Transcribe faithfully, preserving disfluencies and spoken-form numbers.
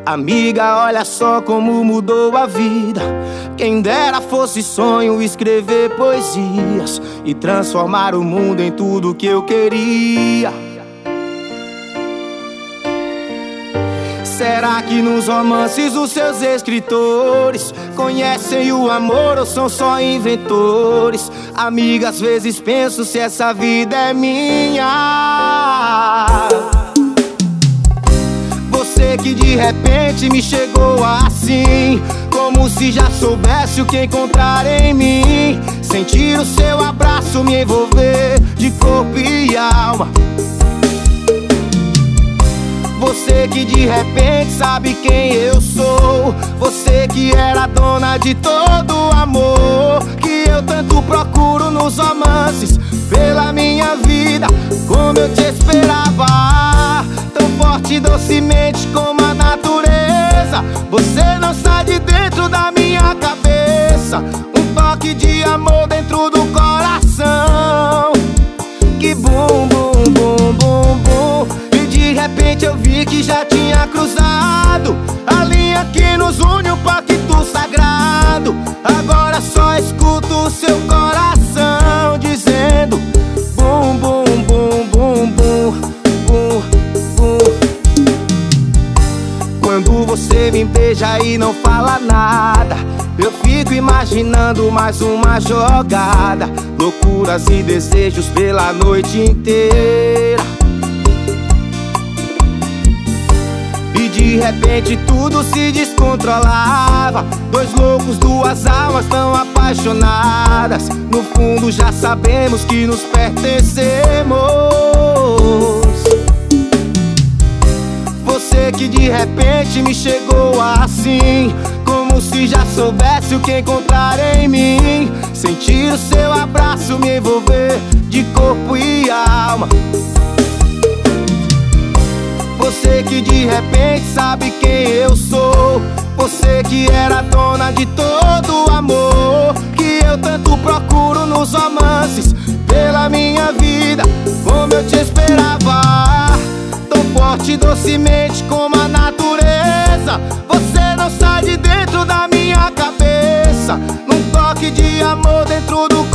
Amiga, olha só como mudou a vida. Quem dera fosse sonho escrever poesias e transformar o mundo em tudo que eu queria. Será que nos romances os seus escritores conhecem o amor ou são só inventores? Amiga, às vezes penso se essa vida é minha. Você que de repente me chegou assim, como se já soubesse o que encontrar em mim. Sentir o seu abraço me envolver de corpo e alma. Você que de repente sabe quem eu sou. Você que era dona de todo o amor que eu tanto procuro nos romances pela minha vida, como eu te esperava, tão forte e docemente como a natureza. Você não sai de dentro da minha cabeça, um toque de amor dentro do coração. Que bum, bum, bum, bum, bum. E de repente eu vi que já tinha cruzado a linha que nos une, um pacto sagrado. Agora só escuto o seu coração dizendo bum, bum, bum, bum, bum, bum, bum. Quando você me beija e não fala nada, eu fico imaginando mais uma jogada, loucuras e desejos pela noite inteira. E de repente tudo se descontrolava, dois loucos, duas almas tão apaixonadas. No fundo já sabemos que nos pertencemos. Você que de repente me chegou assim, como se já soubesse o que encontrar em mim. Sentir o seu abraço me envolver de corpo e alma. Você que de repente sabe quem eu sou. Você que era dona de todo o amor que eu tanto procuro nos romances pela minha vida, como eu te esperava, tão forte e docemente como a natureza. Você não sai de dentro da minha cabeça, num toque de amor dentro do